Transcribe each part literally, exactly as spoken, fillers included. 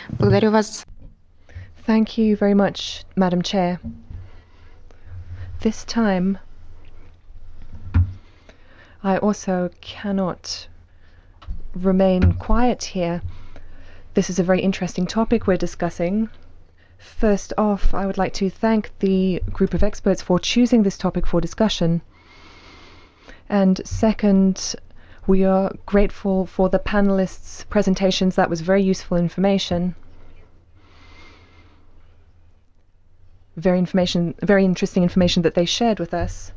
Благодарю вас. Thank you very much, Madam Chair. This time, I also cannot remain quiet here. This is a very interesting topic we're discussing. First off, I would like to thank the group of experts for choosing this topic for discussion. And second, we are grateful for the panelists' presentations. That was very useful information. Very information, very interesting information that they shared with us.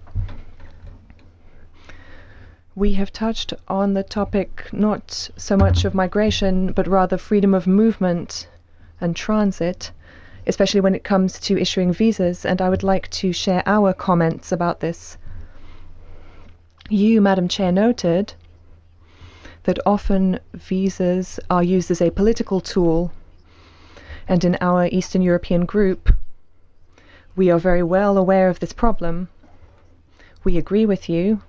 We have touched on the topic not so much of migration, but rather freedom of movement and transit, especially when it comes to issuing visas, and I would like to share our comments about this. You, Madam Chair, noted that often visas are used as a political tool, and in our Eastern European group, we are very well aware of this problem. We agree with you.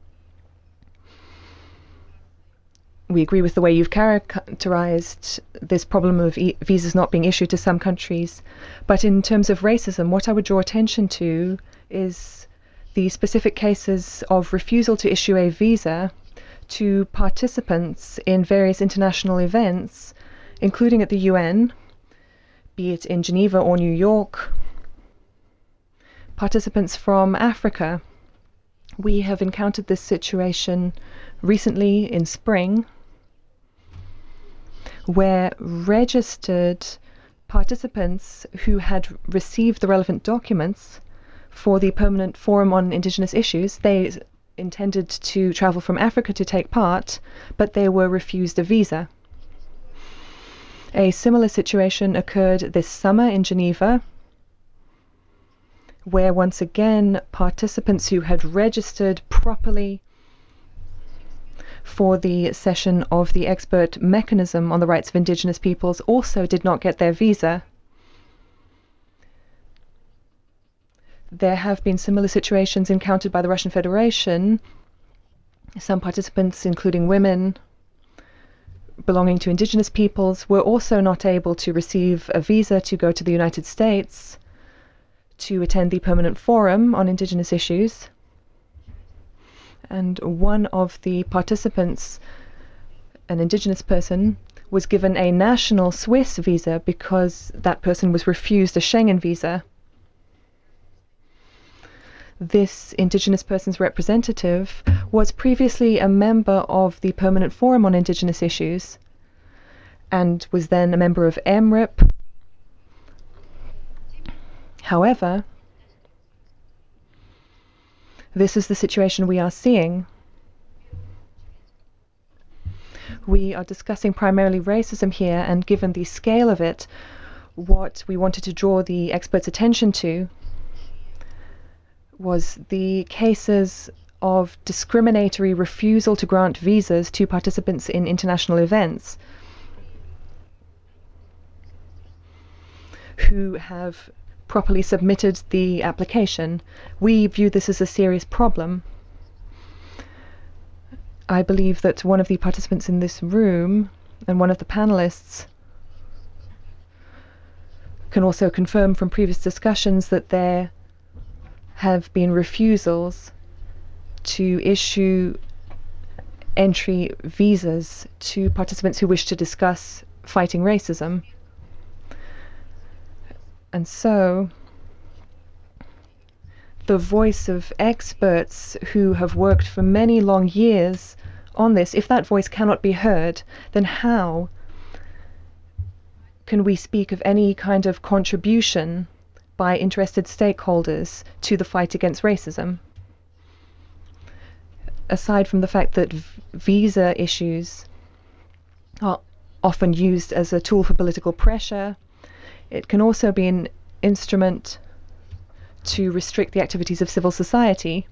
We agree with the way you've characterized this problem of e visas not being issued to some countries. But in terms of racism, what I would draw attention to is the specific cases of refusal to issue a visa to participants in various international events, including at the U N, be it in Geneva or New York, participants from Africa. We have encountered this situation recently in spring, where registered participants who had received the relevant documents for the Permanent Forum on Indigenous Issues, they intended to travel from Africa to take part, but they were refused a visa. A similar situation occurred this summer in Geneva, where once again participants who had registered properly for the session of the expert mechanism on the rights of indigenous peoples also did not get their visa. There have been similar situations encountered by the Russian Federation. Some participants, including women belonging to indigenous peoples, were also not able to receive a visa to go to the United States to attend the Permanent Forum on Indigenous Issues. And one of the participants, an indigenous person, was given a national Swiss visa because that person was refused a Schengen visa. This indigenous person's representative was previously a member of the Permanent Forum on Indigenous Issues and was then a member of M R I P. However, this is the situation we are seeing. We are discussing primarily racism here, and given the scale of it, what we wanted to draw the experts' attention to was the cases of discriminatory refusal to grant visas to participants in international events who have properly submitted the application. We view this as a serious problem. I believe that one of the participants in this room and one of the panelists can also confirm from previous discussions that there have been refusals to issue entry visas to participants who wish to discuss fighting racism. And so, the voice of experts who have worked for many long years on this, if that voice cannot be heard, then how can we speak of any kind of contribution by interested stakeholders to the fight against racism? Aside from the fact that visa issues are often used as a tool for political pressure, it can also be an instrument to restrict the activities of civil society.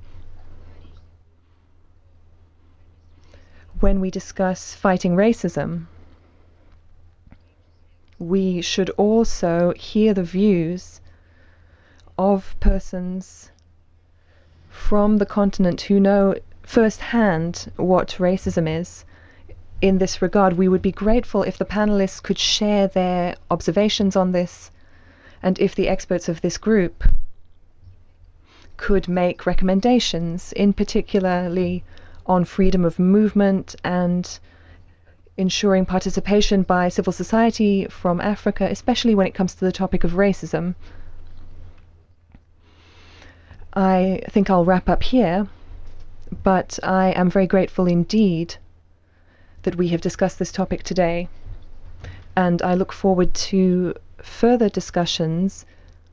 When we discuss fighting racism, we should also hear the views of persons from the continent who know firsthand what racism is. in this regard, we would be grateful if the panelists could share their observations on this, and if the experts of this group could make recommendations, in particularly on freedom of movement and ensuring participation by civil society from Africa, especially when it comes to the topic of racism. I think I'll wrap up here, but I am very grateful indeed that we have discussed this topic today, and I look forward to further discussions,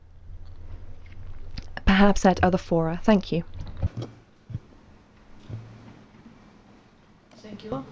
perhaps at other fora. Thank you. Thank you.